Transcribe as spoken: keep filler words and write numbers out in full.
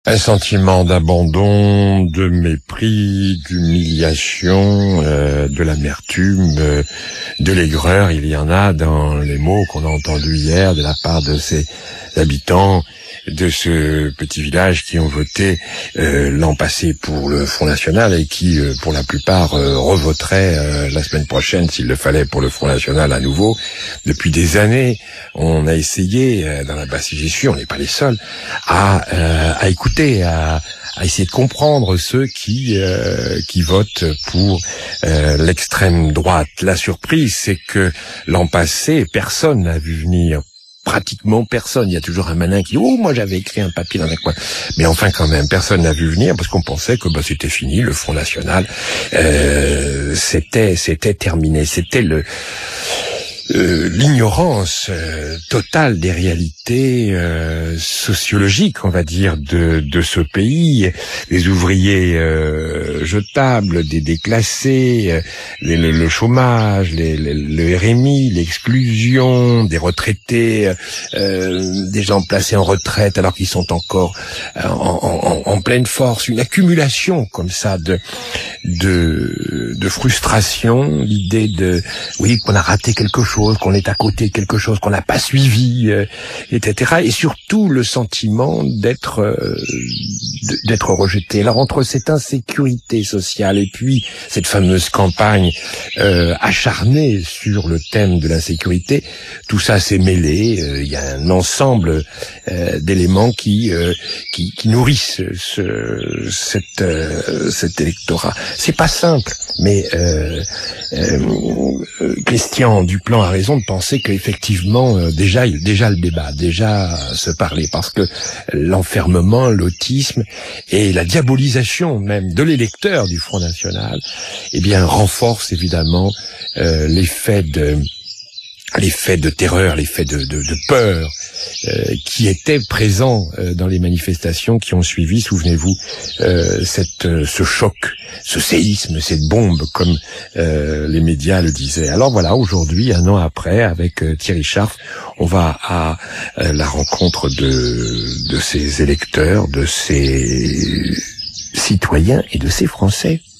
Un sentiment d'abandon, de mépris, d'humiliation, euh, de l'amertume, euh, de l'aigreur. Il y en a dans les mots qu'on a entendus hier de la part de ces habitants de ce petit village qui ont voté euh, l'an passé pour le Front National et qui, euh, pour la plupart, euh, revoteraient euh, la semaine prochaine s'il le fallait pour le Front National à nouveau. Depuis des années, on a essayé, euh, dans la basse j'y suis, on n'est pas les seuls, à, euh, à écouter, à, à essayer de comprendre ceux qui euh, qui votent pour euh, l'extrême droite. La surprise, c'est que l'an passé, personne n'a vu venir. Pratiquement personne. Il y a toujours un malin qui dit « Oh, moi j'avais écrit un papier dans un coin ». Mais enfin quand même, personne n'a vu venir parce qu'on pensait que bah, c'était fini, le Front National, euh, c'était c'était terminé. C'était le euh, l'ignorance euh, totale des réalités euh, sociologiques, on va dire, de de ce pays. Les ouvriers euh, jetables, des déclassés, euh, les, le, le chômage, les, les, le R M I, l'exclusion, des retraités, euh, des gens placés en retraite alors qu'ils sont encore en, en, en pleine force. Une accumulation comme ça de de, de frustration, l'idée de oui qu'on a raté quelque chose, qu'on est à côté de quelque chose, qu'on n'a pas suivi, euh, et cetera. Et surtout le sentiment d'être euh, d'être rejeté. Alors entre cette insécurité sociale et puis cette fameuse campagne euh, acharnée sur le thème de l'insécurité, tout ça s'est mêlé. Il euh, y a un ensemble euh, d'éléments qui, euh, qui qui nourrissent ce cet euh, cet électorat. C'est pas simple, mais euh, euh, Christian Duplan a raison de penser qu'effectivement euh, déjà il déjà le débat, déjà se parler, parce que l'enfermement, l'autisme et la diabolisation même de l'électeur du Front National, eh bien renforce évidemment euh, l'effet de l'effet de terreur, l'effet de, de, de peur euh, qui était présent euh, dans les manifestations qui ont suivi. Souvenez-vous, euh, cette, euh, ce choc, ce séisme, cette bombe, comme euh, les médias le disaient. Alors voilà, aujourd'hui, un an après, avec euh, Thierry Scharf, on va à euh, la rencontre de, de ces électeurs, de ces citoyens et de ces Français.